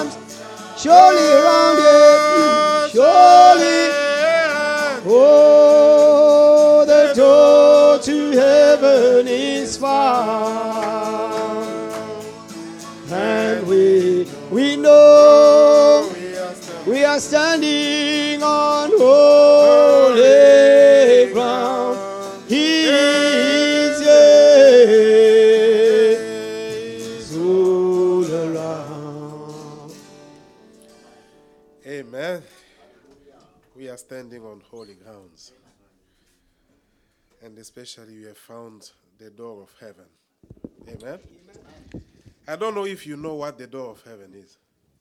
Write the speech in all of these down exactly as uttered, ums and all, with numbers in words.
arms, surely round it, surely. Oh, the door to heaven is found, and we we know we are standing on holy ground. He is all around. Amen. We are standing on holy grounds. And especially we have found the door of heaven. Amen. I don't know if you know what the door of heaven is.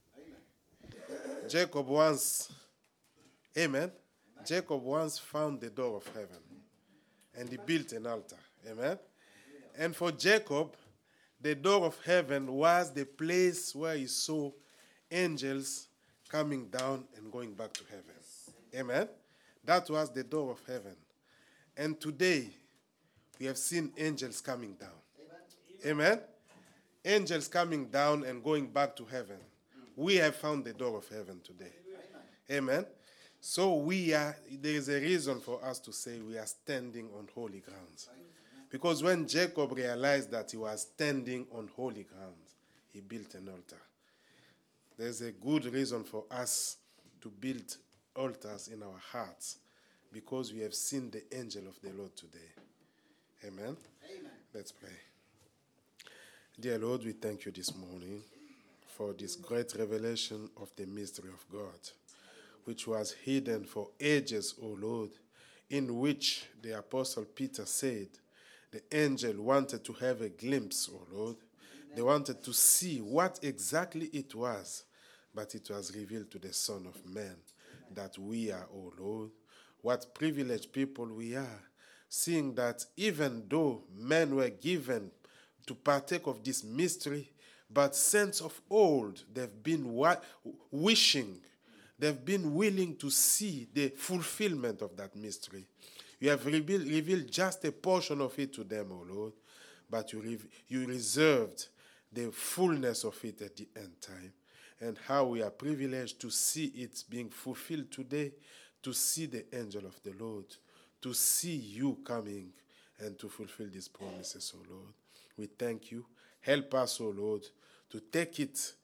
Jacob once, amen. Jacob once found the door of heaven. And he built an altar. Amen. And for Jacob, the door of heaven was the place where he saw angels coming down and going back to heaven. Amen. That was the door of heaven. And today, we have seen angels coming down. Amen. Amen. Angels coming down and going back to heaven. We have found the door of heaven today. Amen. Amen. So we are, there is a reason for us to say we are standing on holy grounds. Because when Jacob realized that he was standing on holy grounds, he built an altar. There's a good reason for us to build altars in our hearts, because we have seen the angel of the Lord today. Amen. Amen. Let's pray. Dear Lord, we thank you this morning for this great revelation of the mystery of God, which was hidden for ages, O Lord, in which the Apostle Peter said the angel wanted to have a glimpse, O Lord. They wanted to see what exactly it was, but it was revealed to the Son of Man that we are, O Lord. What privileged people we are, seeing that even though men were given to partake of this mystery, but since of old they've been wa- wishing, they've been willing to see the fulfillment of that mystery. You have revealed, revealed just a portion of it to them, O Lord, but you, re- you reserved the fullness of it at the end time. And how we are privileged to see it being fulfilled today, to see the angel of the Lord, to see you coming and to fulfill these promises, O Lord. We thank you. Help us, O Lord, to take it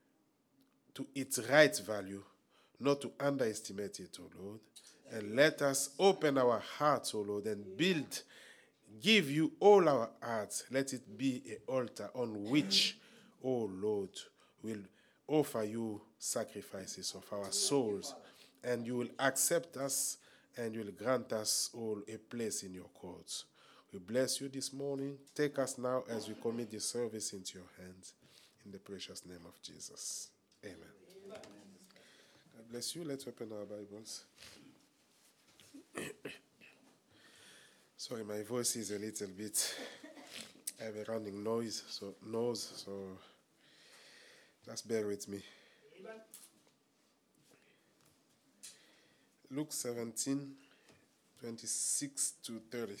to its right value, not to underestimate it, O Lord. And let us open our hearts, O Lord, and build, give you all our hearts. Let it be an altar on which, O Lord, will offer you sacrifices of our souls, and you will accept us, and you will grant us all a place in your courts. We bless you this morning. Take us now as we commit this service into your hands. In the precious name of Jesus. Amen. Amen. God bless you. Let's open our Bibles. Sorry, my voice is a little bit, I have a running noise, so nose, so just bear with me. Luke seventeen, twenty-six to thirty.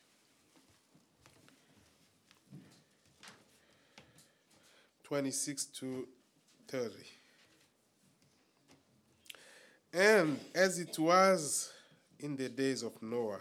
twenty-six to thirty. And as it was in the days of Noah,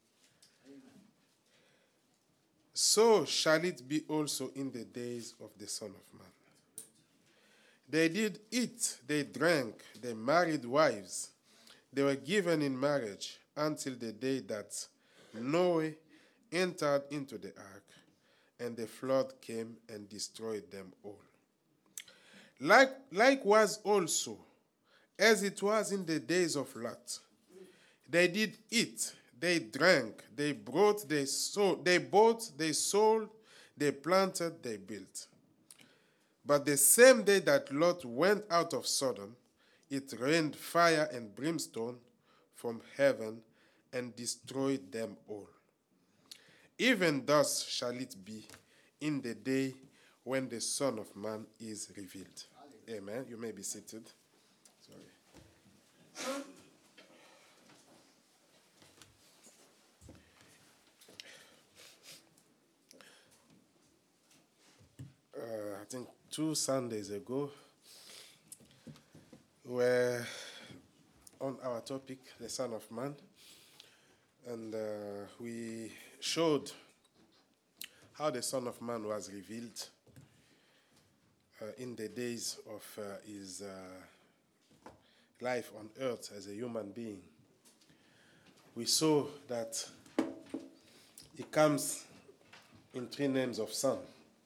so shall it be also in the days of the Son of Man. They did eat, they drank, they married wives. They were given in marriage until the day that Noah entered into the ark, and the flood came and destroyed them all. Like, likewise also, as it was in the days of Lot, they did eat, they drank, they brought, they sold, they bought, they sold, they planted, they built. But the same day that Lot went out of Sodom, it rained fire and brimstone from heaven and destroyed them all. Even thus shall it be in the day when the Son of Man is revealed. Amen. You may be seated. Sorry. Uh, I think two Sundays ago, We're on our topic, the Son of Man, and uh, we showed how the Son of Man was revealed uh, in the days of uh, his uh, life on earth as a human being. We saw that he comes in three names of Son.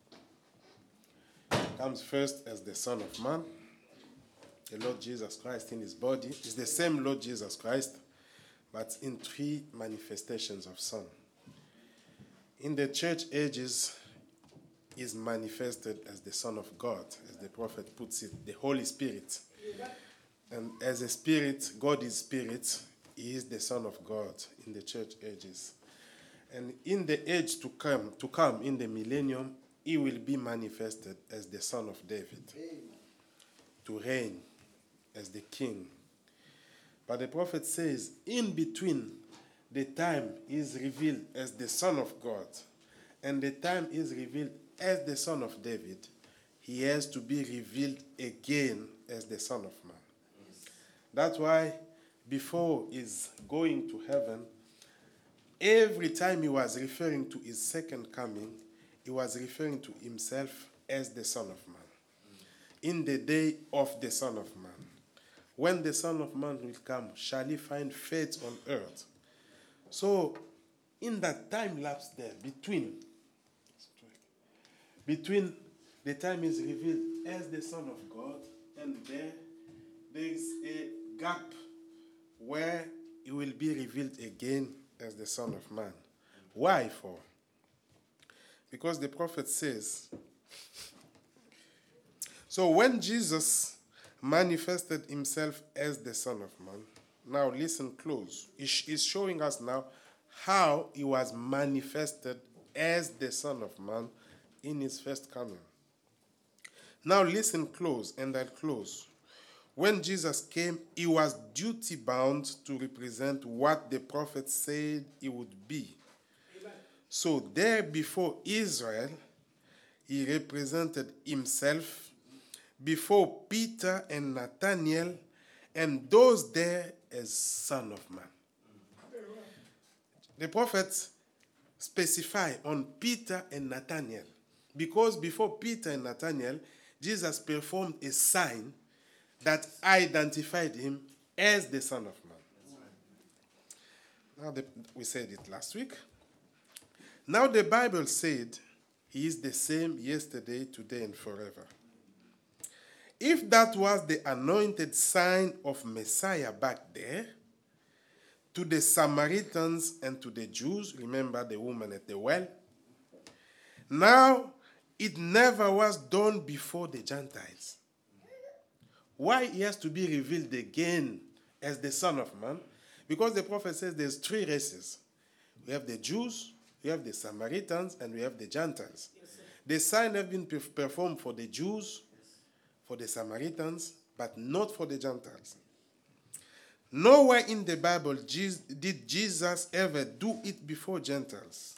He comes first as the Son of Man, the Lord Jesus Christ in his body. It's the same Lord Jesus Christ, but in three manifestations of Son. In the church ages, is manifested as the Son of God, as the prophet puts it, the Holy Spirit. And as a spirit, God is spirit, he is the Son of God in the church ages. And in the age to come, to come in the millennium, he will be manifested as the Son of David, to reign as the king. But the prophet says, in between the time he is revealed as the Son of God and the time he is revealed as the Son of David, he has to be revealed again as the Son of Man. Yes. That's why before his going to heaven, every time he was referring to his second coming, he was referring to himself as the Son of Man. In the day of the Son of Man. When the Son of Man will come, shall he find faith on earth? So, in that time lapse there, between, between the time is revealed as the Son of God, and there, there is a gap where he will be revealed again as the Son of Man. Why for? Because the prophet says, so when Jesus manifested himself as the Son of Man, now listen close. He's showing us now how he was manifested as the Son of Man in his first coming. Now listen close, and I'll close. When Jesus came, he was duty-bound to represent what the prophet said he would be. Amen. So there before Israel, he represented himself before Peter and Nathanael and those there as Son of Man. The prophets specify on Peter and Nathanael because before Peter and Nathanael, Jesus performed a sign that identified him as the Son of Man. Now, the, we said it last week. Now the Bible said he is the same yesterday, today, and forever. If that was the anointed sign of Messiah back there, to the Samaritans and to the Jews, remember the woman at the well, now it never was done before the Gentiles. Why he has to be revealed again as the Son of Man? Because the prophet says there's three races. We have the Jews, we have the Samaritans, and we have the Gentiles. Yes, the sign have been performed for the Jews, for the Samaritans, but not for the Gentiles. Nowhere in the Bible did Jesus ever do it before Gentiles.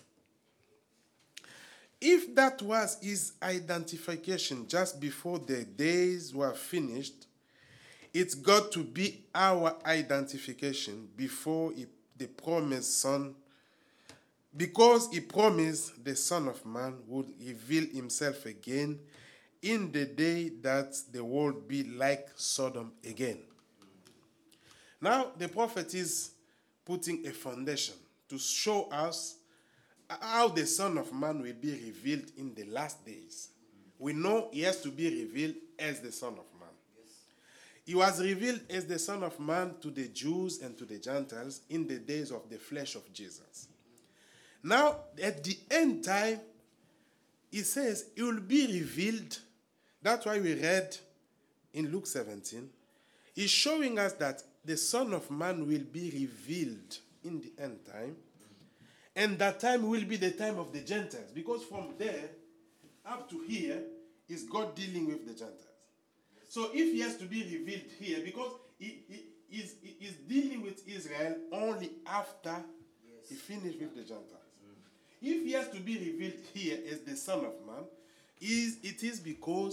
If that was his identification just before the days were finished, it's got to be our identification before he, the promised Son, because he promised the Son of Man would reveal himself again in the day that the world be like Sodom again. Now, the prophet is putting a foundation to show us how the Son of Man will be revealed in the last days. We know he has to be revealed as the Son of Man. Yes. He was revealed as the Son of Man to the Jews and to the Gentiles in the days of the flesh of Jesus. Now, at the end time, he says he will be revealed. That's why we read in Luke seventeen. He's showing us that the Son of Man will be revealed in the end time. And that time will be the time of the Gentiles. Because from there up to here is God dealing with the Gentiles. So if he has to be revealed here, because he, he, is, he is dealing with Israel only after yes. he finished with the Gentiles. Mm. If he has to be revealed here as the Son of Man, is it is because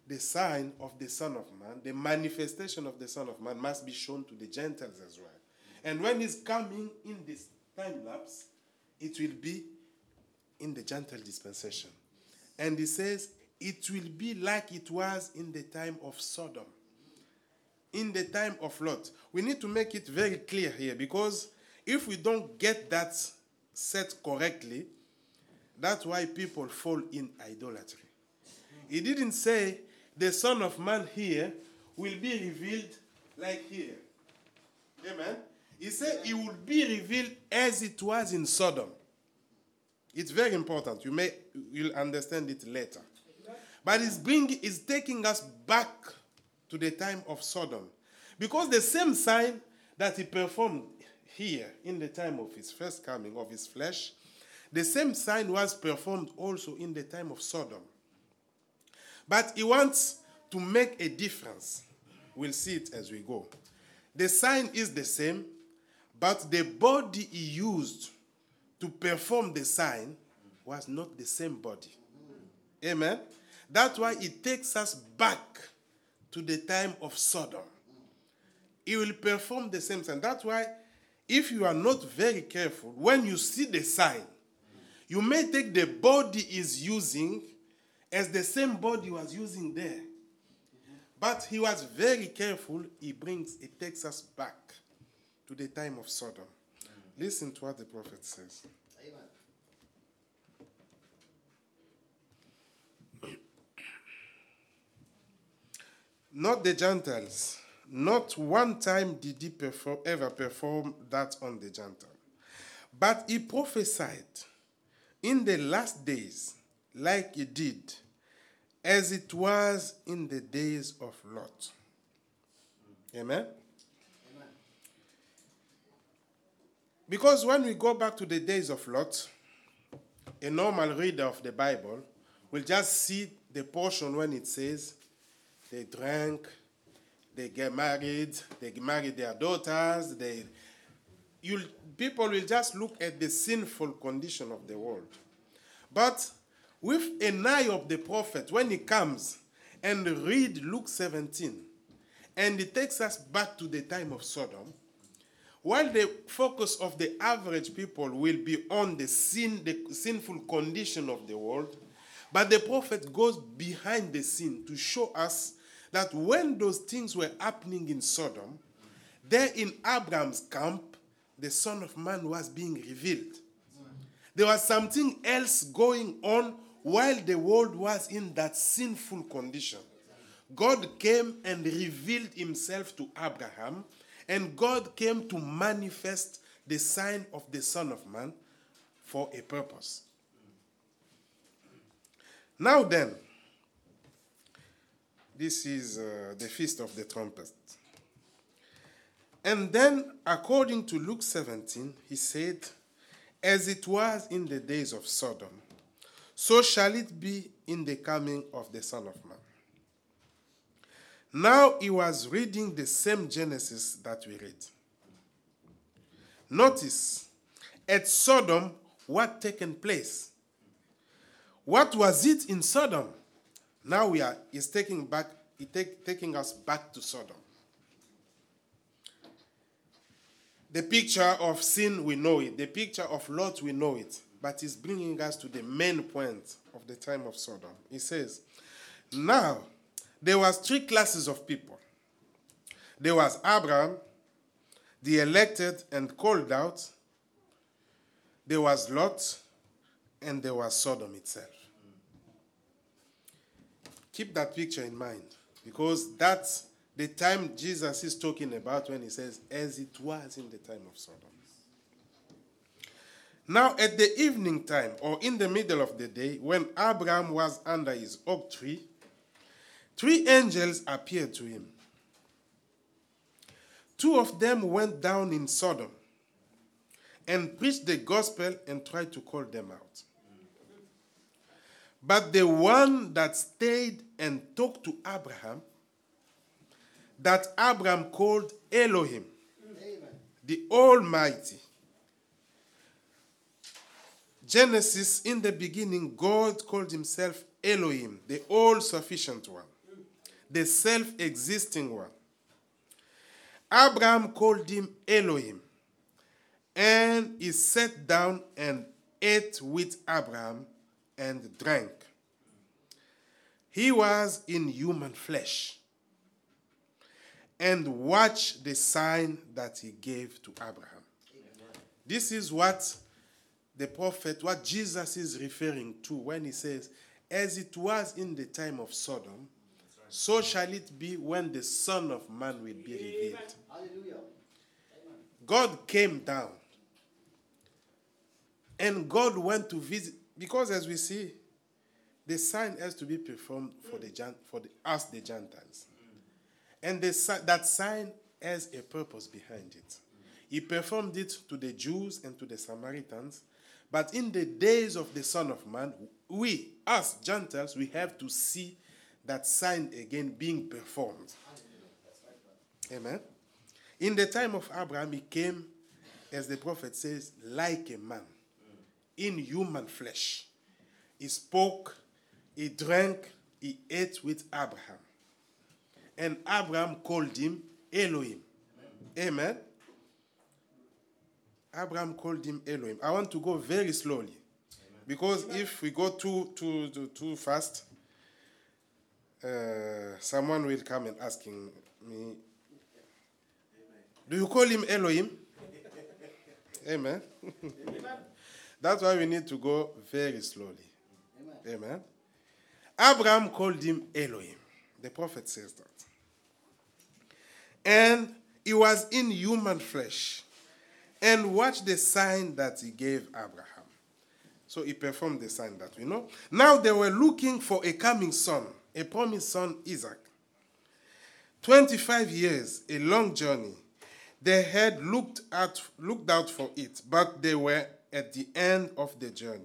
the sign of the Son of Man, the manifestation of the Son of Man must be shown to the Gentiles as well. And when he's coming in this time lapse, it will be in the Gentile dispensation. And he says, it will be like it was in the time of Sodom, in the time of Lot. We need to make it very clear here, because if we don't get that set correctly, that's why people fall in idolatry. He didn't say the Son of Man here will be revealed like here. Amen? He said it will be revealed as it was in Sodom. It's very important. You may you'll understand it later. But it's bringing, it's taking us back to the time of Sodom. Because the same sign that he performed here in the time of his first coming of his flesh, the same sign was performed also in the time of Sodom. But he wants to make a difference. We'll see it as we go. The sign is the same, but the body he used to perform the sign was not the same body. Amen? That's why it takes us back to the time of Sodom. He will perform the same sign. That's why if you are not very careful, when you see the sign, you may take the body he's using as the same body he was using there. But he was very careful. He brings, it takes us back to the time of Sodom. Listen to what the prophet says. Amen. Not the Gentiles. Not one time did he perform, ever perform that on the Gentile. But he prophesied in the last days, like he did, as it was in the days of Lot. Amen? Amen? Because when we go back to the days of Lot, a normal reader of the Bible will just see the portion when it says they drank, they get married, they married their daughters, they, you'll, people will just look at the sinful condition of the world. But with an eye of the prophet, when he comes and read Luke seventeen, and it takes us back to the time of Sodom, while the focus of the average people will be on the sin, the sinful condition of the world, but the prophet goes behind the scene to show us that when those things were happening in Sodom, there in Abraham's camp, the Son of Man was being revealed. There was something else going on while the world was in that sinful condition. God came and revealed himself to Abraham, and God came to manifest the sign of the Son of Man for a purpose. Now then, this is uh, the Feast of the Trumpets. And then, according to Luke seventeen, he said, as it was in the days of Sodom, so shall it be in the coming of the Son of Man. Now he was reading the same Genesis that we read. Notice, at Sodom, what taken place? What was it in Sodom? Now we are, he's taking back, he take, taking us back to Sodom. The picture of sin, we know it. The picture of Lot, we know it. But he's bringing us to the main point of the time of Sodom. He says, now, there was three classes of people. There was Abraham, the elected and called out. There was Lot, and there was Sodom itself. Keep that picture in mind, because that's the time Jesus is talking about when he says, as it was in the time of Sodom. Now, at the evening time, or in the middle of the day, when Abraham was under his oak tree, three angels appeared to him. Two of them went down in Sodom and preached the gospel and tried to call them out. But the one that stayed and talked to Abraham, that Abraham called Elohim, Amen. The Almighty. Genesis, in the beginning, God called himself Elohim, the all-sufficient one. the self-existing one. Abraham called him Elohim, and he sat down and ate with Abraham and drank. He was in human flesh and watched the sign that he gave to Abraham. Amen. This is what the prophet, what Jesus is referring to when he says, as it was in the time of Sodom, right, so shall it be when the Son of Man will be revealed. Hallelujah. God came down, and God went to visit, because as we see, the sign has to be performed for the for the, us, the Gentiles. And the, that sign has a purpose behind it. He performed it to the Jews and to the Samaritans. But in the days of the Son of Man, we, us Gentiles, we have to see that sign again being performed. Amen. In the time of Abraham, he came, as the prophet says, like a man, in human flesh. He spoke, he drank, he ate with Abraham. And Abraham called him Elohim. Amen. Amen. Abraham called him Elohim. I want to go very slowly. Amen. Because Amen. If we go too, too, too, too fast, uh, someone will come and asking me, Amen. Do you call him Elohim? Amen. Amen. That's why we need to go very slowly. Amen. Amen. Abraham called him Elohim. The prophet says that. And he was in human flesh and watched the sign that he gave Abraham. So he performed the sign that we know. Now they were looking for a coming son, a promised son, Isaac. twenty-five years, a long journey. They had looked out, looked out for it, but they were at the end of the journey.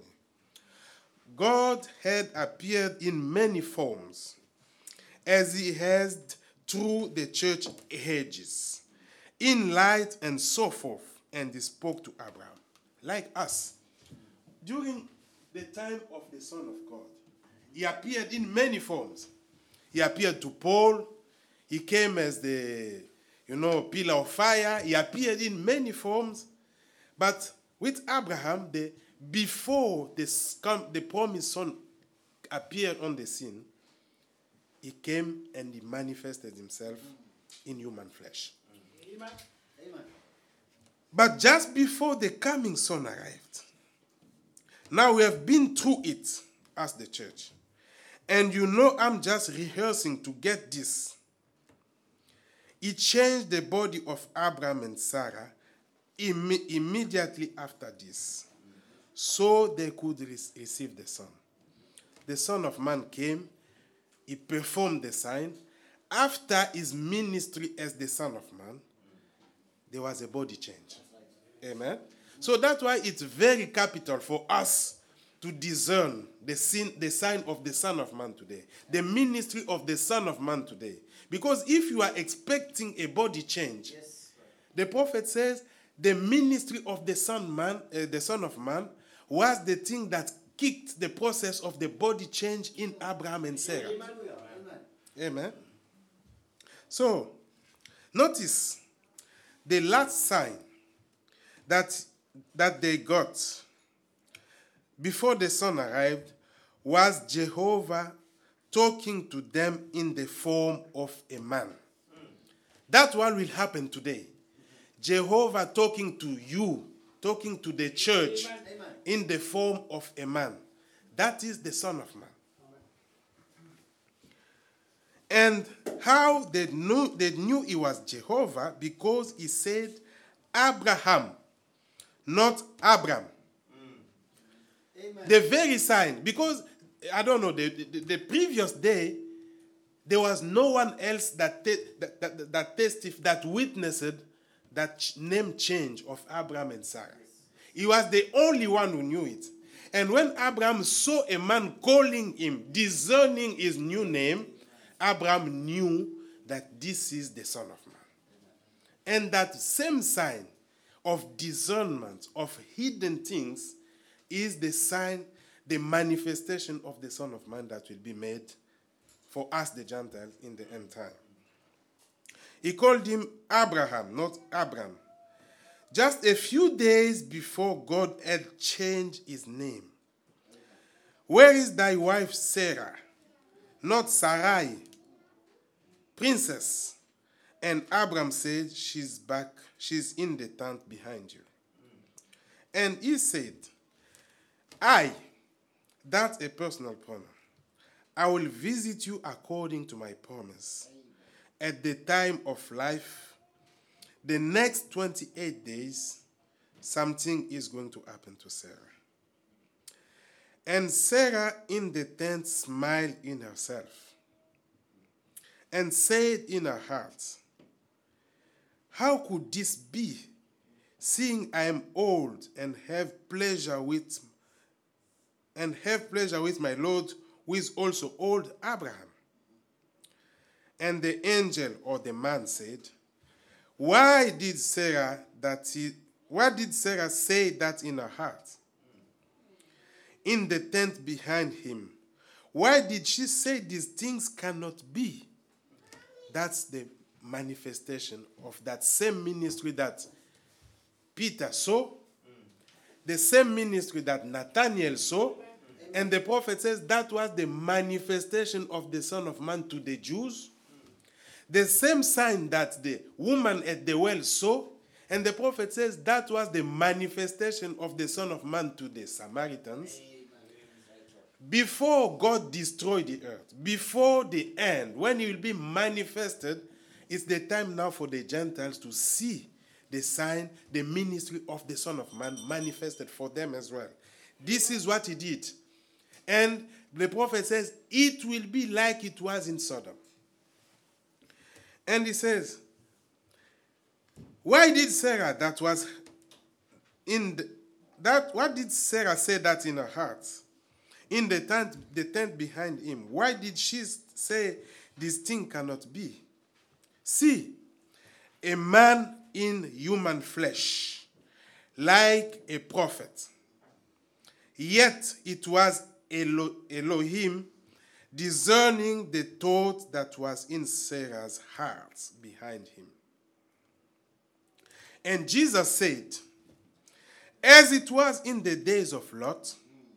God had appeared in many forms, as he has through the church ages, in light and so forth, and he spoke to Abraham, like us. During the time of the Son of God, he appeared in many forms. He appeared to Paul. He came as the, you know, pillar of fire. He appeared in many forms. But with Abraham, the, before the, the promised son appeared on the scene, he came and he manifested himself in human flesh. Amen. Amen. But just before the coming son arrived, now we have been through it as the church. And you know I'm just rehearsing to get this. He changed the body of Abraham and Sarah Im- immediately after this, so they could re- receive the Son. The Son of Man came, he performed the sign. After his ministry as the Son of Man, there was a body change. Amen? So that's why it's very capital for us to discern the, sin, the sign of the Son of Man today, the ministry of the Son of Man today. Because if you are expecting a body change, yes, the prophet says, the ministry of the Son Man, uh, the Son of Man, was the thing that kicked the process of the body change in Abraham and Sarah. Amen. Amen. So, notice the last sign that that they got before the Son arrived was Jehovah talking to them in the form of a man. That's what will happen today. Jehovah talking to you, talking to the church Amen. In the form of a man. That is the Son of Man. And how they knew, they knew he was Jehovah, because he said Abraham, not Abram. Mm. The very sign, because, I don't know, the, the, the previous day, there was no one else that, te- that, that, that testified, that witnessed that name change of Abraham and Sarah. He was the only one who knew it. And when Abraham saw a man calling him, discerning his new name, Abraham knew that this is the Son of Man. And that same sign of discernment of hidden things is the sign, the manifestation of the Son of Man that will be made for us, the Gentiles, in the end time. He called him Abraham, not Abram. Just a few days before God had changed his name. Where is thy wife Sarah? Not Sarai, princess. And Abram said, she's back, she's in the tent behind you. And he said, I, that's a personal pronoun, I will visit you according to my promise. At the time of life, the next twenty-eight days, something is going to happen to Sarah. And Sarah in the tent smiled in herself and said in her heart, how could this be, seeing I am old and have pleasure with and have pleasure with my Lord, who is also old, Abraham? And the angel or the man said, Why did Sarah that he, why did Sarah say that in her heart? In the tent behind him. Why did she say these things cannot be? That's the manifestation of that same ministry that Peter saw, the same ministry that Nathanael saw, and the prophet says that was the manifestation of the Son of Man to the Jews. The same sign that the woman at the well saw, and the prophet says that was the manifestation of the Son of Man to the Samaritans. Before God destroyed the earth, before the end, when he will be manifested, it's the time now for the Gentiles to see the sign, the ministry of the Son of Man manifested for them as well. This is what he did. And the prophet says, it will be like it was in Sodom. And he says, why did Sarah that was in the, that, what did Sarah say that in her heart? In the tent, the tent behind him. Why did she say this thing cannot be? See, a man in human flesh, like a prophet. Yet it was Elo- Elohim discerning the thought that was in Sarah's heart behind him. And Jesus said, as it was in the days of Lot,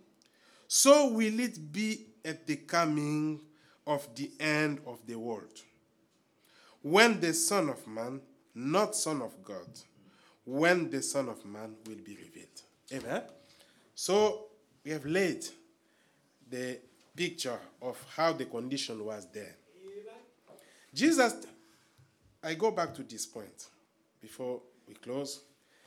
so will it be at the coming of the end of the world. When the Son of Man, not Son of God, when the Son of Man will be revealed. Amen? So we have laid the picture of how the condition was there. Jesus, I go back to this point before we close.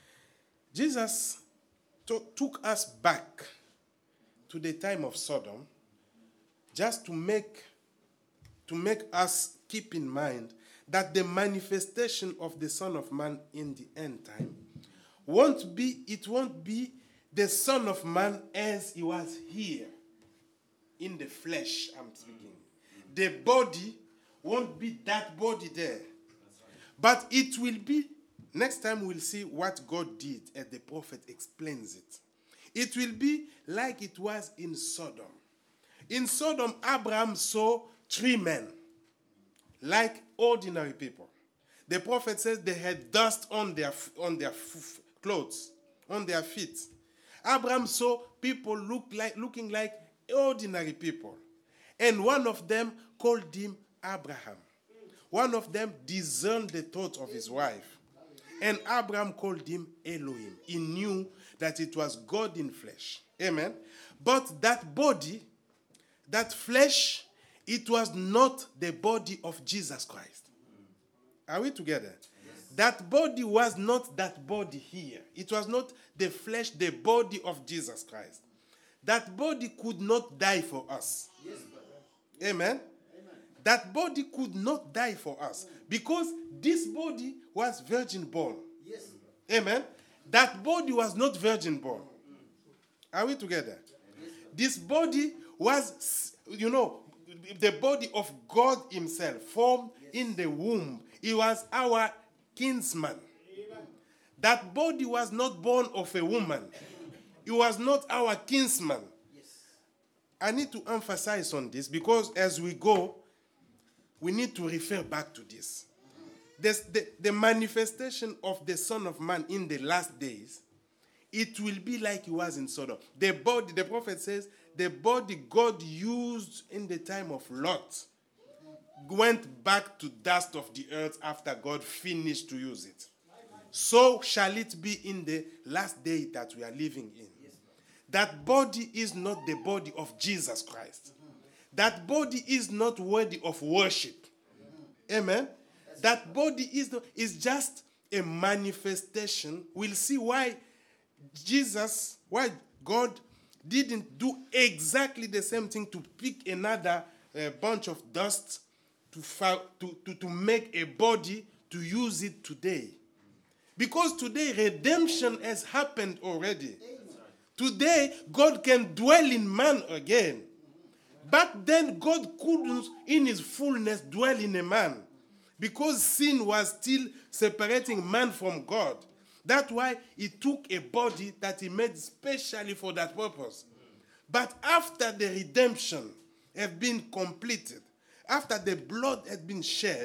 Jesus to, took us back to the time of Sodom just to make, to make us keep in mind that the manifestation of the Son of Man in the end time won't be, it won't be the Son of Man as he was here. In the flesh, I'm speaking. The body won't be that body there. But it will be, next time we'll see what God did as the prophet explains it. It will be like it was in Sodom. In Sodom, Abraham saw three men, like ordinary people. The prophet says they had dust on their, on their f- clothes, on their feet. Abraham saw people look like, looking like ordinary people. And one of them called him Abraham. One of them discerned the thought of his wife. And Abraham called him Elohim. He knew that it was God in flesh. Amen. But that body, that flesh, it was not the body of Jesus Christ. Are we together? Yes. That body was not that body here. It was not the flesh, the body of Jesus Christ. That body could not die for us. Yes, Amen? Amen. That body could not die for us because this body was virgin born. Yes. Amen? That body was not virgin born. Are we together? Yes. This body was, you know, the body of God himself formed yes. in the womb. He was our kinsman. Amen. That body was not born of a woman. He was not our kinsman. Yes. I need to emphasize on this because as we go, we need to refer back to this. This the, the manifestation of the Son of Man in the last days, it will be like it was in Sodom. The body, the prophet says, the body God used in the time of Lot went back to dust of the earth after God finished to use it. So shall it be in the last day that we are living in. That body is not the body of Jesus Christ. That body is not worthy of worship. Amen? That body is, not, is just a manifestation. We'll see why Jesus, why God didn't do exactly the same thing to pick another uh, bunch of dust to, to, to, to make a body to use it today. Because today redemption has happened already. Today God can dwell in man again. Back then God couldn't in his fullness dwell in a man. Because sin was still separating man from God. That's why he took a body that he made specially for that purpose. But after the redemption had been completed, after the blood had been shed,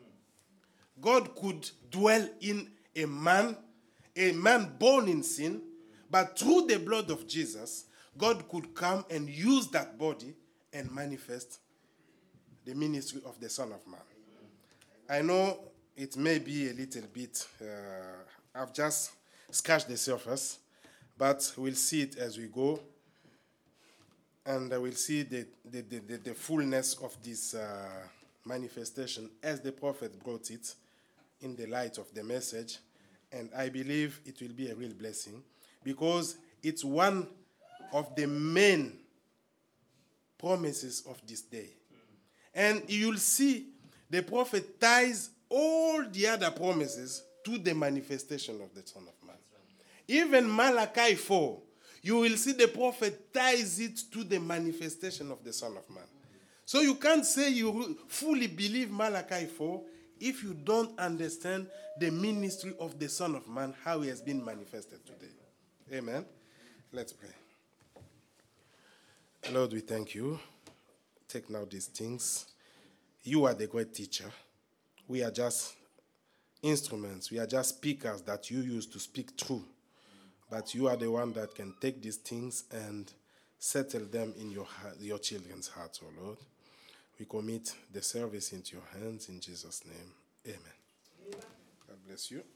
God could dwell in a man, a man born in sin, but through the blood of Jesus, God could come and use that body and manifest the ministry of the Son of Man. I know it may be a little bit, uh, I've just scratched the surface, but we'll see it as we go. And we'll see the, the, the, the fullness of this uh, manifestation as the prophet brought it in the light of the message. And I believe it will be a real blessing because it's one of the main promises of this day. And you'll see the prophet ties all the other promises to the manifestation of the Son of Man. Even Malachi four, you will see the prophet ties it to the manifestation of the Son of Man. So you can't say you fully believe Malachi four if you don't understand the ministry of the Son of Man, how he has been manifested today. Amen. Let's pray. Lord, we thank you. Take now these things. You are the great teacher. We are just instruments. We are just speakers that you use to speak through. But you are the one that can take these things and settle them in your your children's hearts, oh Lord. We commit the service into your hands in Jesus' name. Amen. God bless you.